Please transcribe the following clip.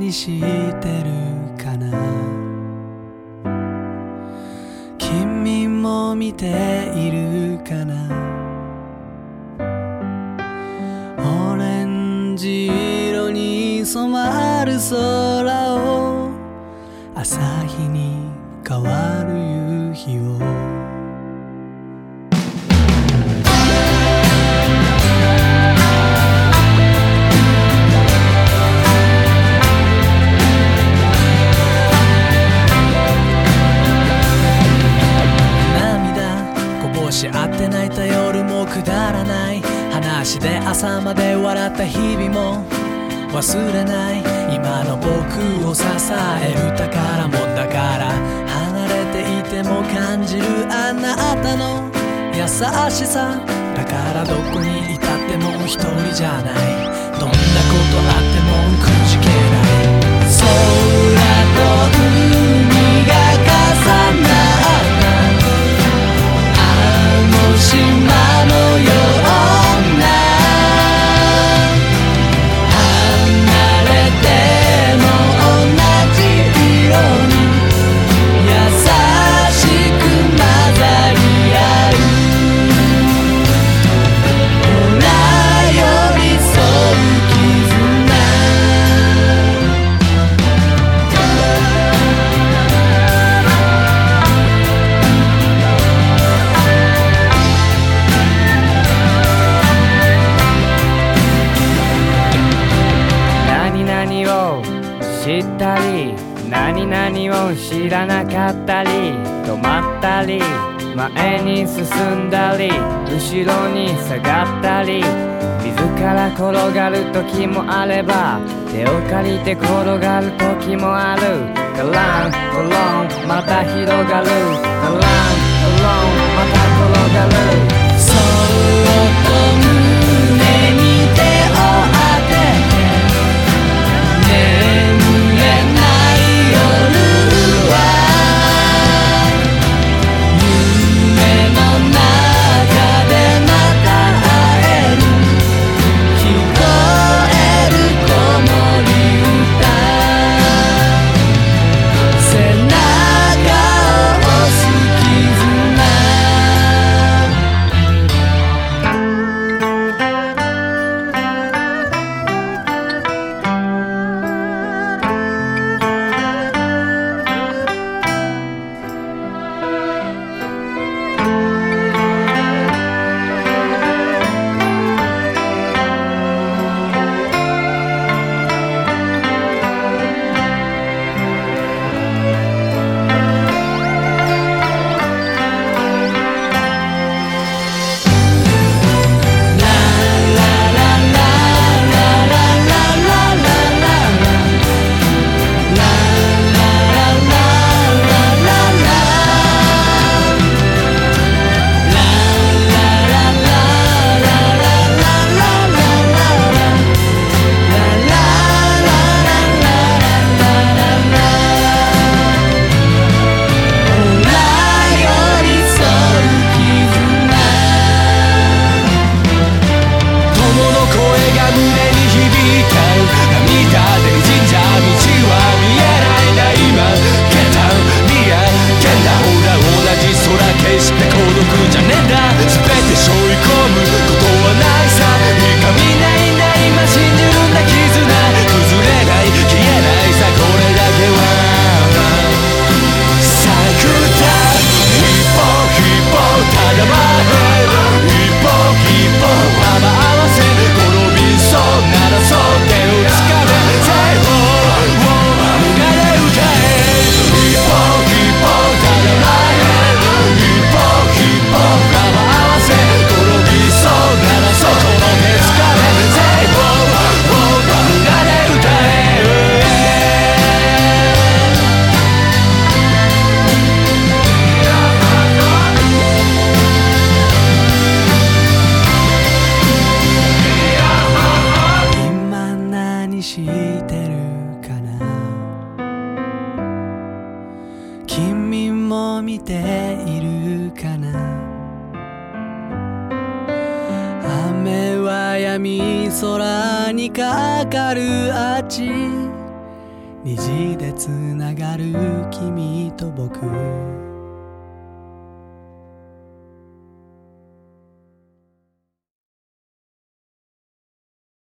何してるかな。君も見ているかな。オレンジ色に染まる空を、朝日に変わる夕日を。会って泣いた夜もくだらない話で朝まで笑った日々も忘れない。今の僕を支える宝物だから、離れていても感じるあなたの優しさだから、どこにいたっても一人じゃない。どんなことあってもくじけない。空と海が重なった島のような、離れても同じ色に優しく混ざり合う。ほら寄り添う絆、知ったり何々を知らなかったり、止まったり前に進んだり後ろに下がったり、自ら転がる時もあれば手を借りて転がる時もある。カランコロンまた広がる、カランコロンまた転がる。そっと胸に手を当てて眠れない夜は、夢の中でまた会える、聞こえる子守歌、背中を押す絆。雨は闇空にかかるあっち虹でつながる君と僕